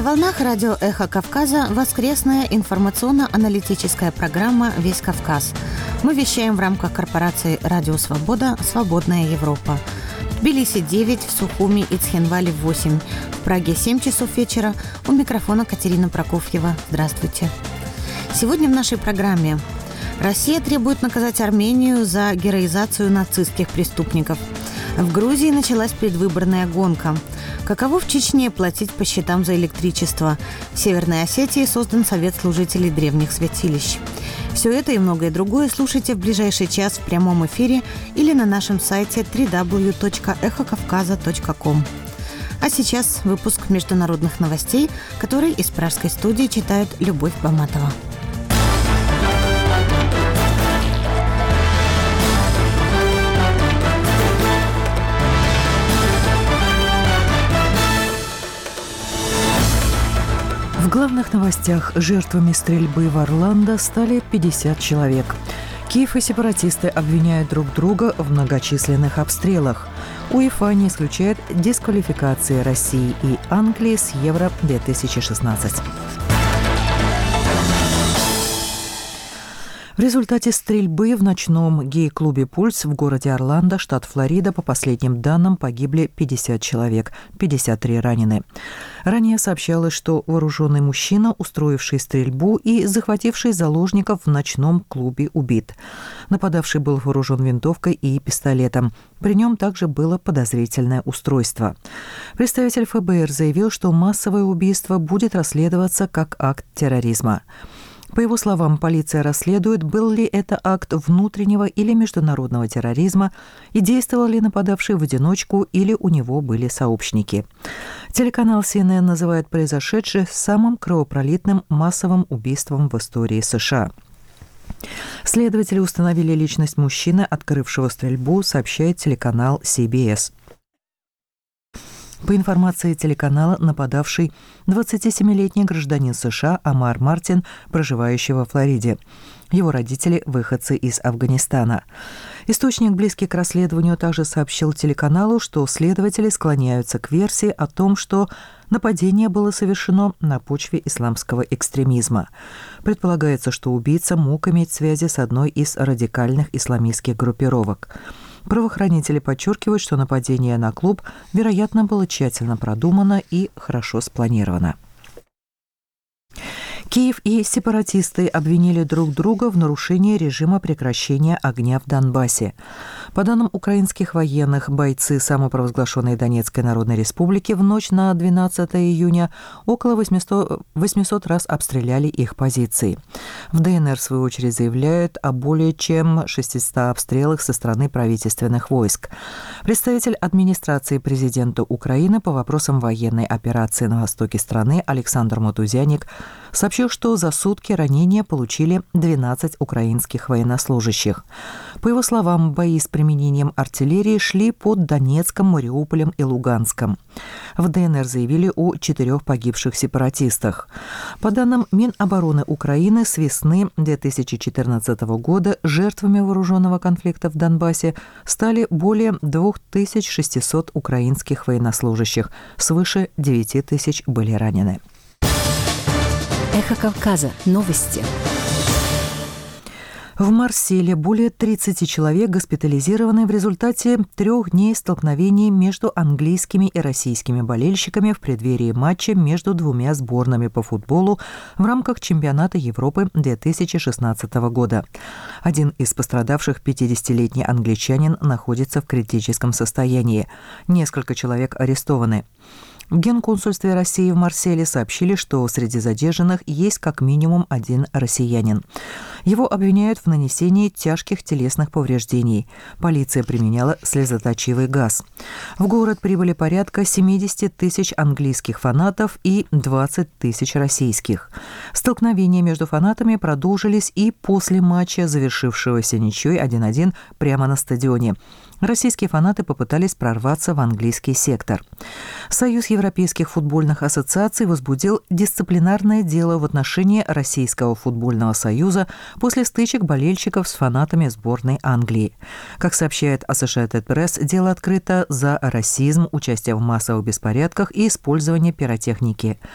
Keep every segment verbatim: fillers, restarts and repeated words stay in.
волнах радио «Эхо Кавказа» воскресная информационно-аналитическая программа «Весь Кавказ». Мы вещаем в рамках корпорации «Радио Свобода. Свободная Европа». В Тбилиси девять, в Сухуми и Цхинвале восемь, в Праге семь часов вечера. У микрофона Катерина Прокофьева. Здравствуйте. Сегодня в нашей программе: Россия требует наказать Армению за героизацию нацистских преступников. В Грузии началась предвыборная гонка. Каково в Чечне платить по счетам за электричество? В Северной Осетии создан Совет служителей древних святилищ. Все это и многое другое слушайте в ближайший час в прямом эфире или на нашем сайте дабл ю дабл ю дабл ю точка эхо кавказа точка ком. А сейчас выпуск международных новостей, который из пражской студии читает Любовь Баматова. В главных новостях: жертвами стрельбы в Орландо стали пятьдесят человек. Киев и сепаратисты обвиняют друг друга в многочисленных обстрелах. УЕФА не исключает дисквалификации России и Англии с Евро две тысячи шестнадцать. В результате стрельбы в ночном гей-клубе «Пульс» в городе Орландо, штат Флорида, по последним данным, погибли пятьдесят человек, пятьдесят три ранены. Ранее сообщалось, что вооруженный мужчина, устроивший стрельбу и захвативший заложников в ночном клубе, убит. Нападавший был вооружен винтовкой и пистолетом. При нем также было подозрительное устройство. Представитель эф бэ эр заявил, что массовое убийство будет расследоваться как акт терроризма. По его словам, полиция расследует, был ли это акт внутреннего или международного терроризма и действовал ли нападавший в одиночку или у него были сообщники. Телеканал си эн эн называет произошедшее самым кровопролитным массовым убийством в истории США. Следователи установили личность мужчины, открывшего стрельбу, сообщает телеканал си би эс. По информации телеканала, нападавший двадцатисемилетний гражданин США Амар Мартин, проживающий во Флориде. Его родители – выходцы из Афганистана. Источник, близкий к расследованию, также сообщил телеканалу, что следователи склоняются к версии о том, что нападение было совершено на почве исламского экстремизма. Предполагается, что убийца мог иметь связи с одной из радикальных исламистских группировок. Правоохранители подчеркивают, что нападение на клуб, вероятно, было тщательно продумано и хорошо спланировано. Киев и сепаратисты обвинили друг друга в нарушении режима прекращения огня в Донбассе. По данным украинских военных, бойцы самопровозглашенной Донецкой Народной Республики в ночь на двенадцатое июня около восьмисот раз обстреляли их позиции. В дэ эн эр, в свою очередь, заявляют о более чем шестистах обстрелах со стороны правительственных войск. Представитель администрации президента Украины по вопросам военной операции на востоке страны Александр Матузяник сообщил, что за сутки ранения получили двенадцать украинских военнослужащих. По его словам, бои с применением артиллерии шли под Донецком, Мариуполем и Луганском. В дэ эн эр заявили о четырех погибших сепаратистах. По данным Минобороны Украины, с весны две тысячи четырнадцатого года жертвами вооруженного конфликта в Донбассе стали более две тысячи шестьсот украинских военнослужащих. Свыше девять тысяч были ранены. Эхо Кавказа. Новости. В Марселе более тридцати человек госпитализированы в результате трех дней столкновений между английскими и российскими болельщиками в преддверии матча между двумя сборными по футболу в рамках чемпионата Европы две тысячи шестнадцатого года. Один из пострадавших, пятидесятилетний англичанин, находится в критическом состоянии. Несколько человек арестованы. В Генконсульстве России в Марселе сообщили, что среди задержанных есть как минимум один россиянин. Его обвиняют в нанесении тяжких телесных повреждений. Полиция применяла слезоточивый газ. В город прибыли порядка семьдесят тысяч английских фанатов и двадцать тысяч российских. Столкновения между фанатами продолжились и после матча, завершившегося ничьей один один прямо на стадионе. Российские фанаты попытались прорваться в английский сектор. Союз европейских футбольных ассоциаций возбудил дисциплинарное дело в отношении Российского футбольного союза после стычек болельщиков с фанатами сборной Англии. Как сообщает Associated Press, дело открыто за расизм, участие в массовых беспорядках и использование пиротехники.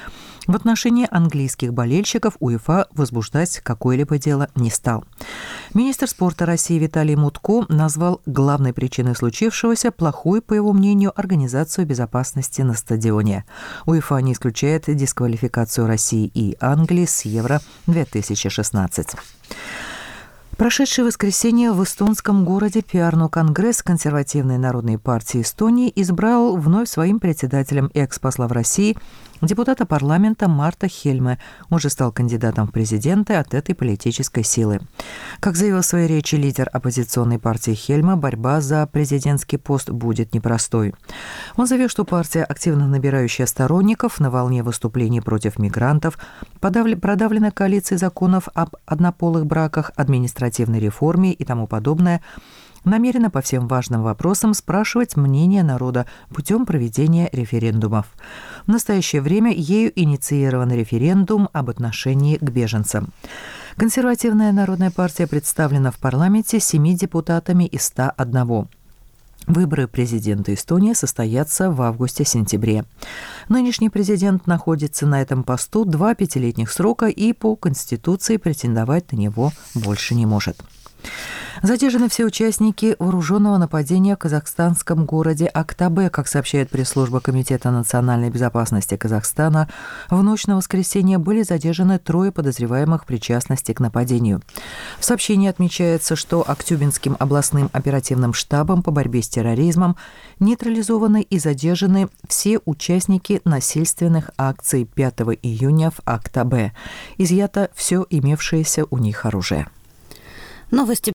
В отношении английских болельщиков УЕФА возбуждать какое-либо дело не стал. Министр спорта России Виталий Мутко назвал главной причиной случившегося плохую, по его мнению, организацию безопасности на стадионе. УЕФА не исключает дисквалификацию России и Англии с Евро две тысячи шестнадцать. Прошедшее воскресенье в эстонском городе Пярну Конгресс консервативной народной партии Эстонии избрал вновь своим председателем экс-посла в России депутата парламента Марта Хельме. Он же стал кандидатом в президенты от этой политической силы. Как заявил в своей речи лидер оппозиционной партии Хельме, борьба за президентский пост будет непростой. Он заявил, что партия, активно набирающая сторонников на волне выступлений против мигрантов, продавлена коалицией законов об однополых браках, административной реформе и тому подобное, намерена по всем важным вопросам спрашивать мнение народа путем проведения референдумов. В настоящее время ею инициирован референдум об отношении к беженцам. Консервативная народная партия представлена в парламенте семи депутатами из ста одного. Выборы президента Эстонии состоятся в августе-сентябре. Нынешний президент находится на этом посту два пятилетних срока и по Конституции претендовать на него больше не может. Задержаны все участники вооруженного нападения в казахстанском городе Актабе. Как сообщает пресс-служба Комитета национальной безопасности Казахстана, в ночь на воскресенье были задержаны трое подозреваемых в причастности к нападению. В сообщении отмечается, что Актюбинским областным оперативным штабом по борьбе с терроризмом нейтрализованы и задержаны все участники насильственных акций пятого июня в Актабе. Изъято все имевшееся у них оружие. Новости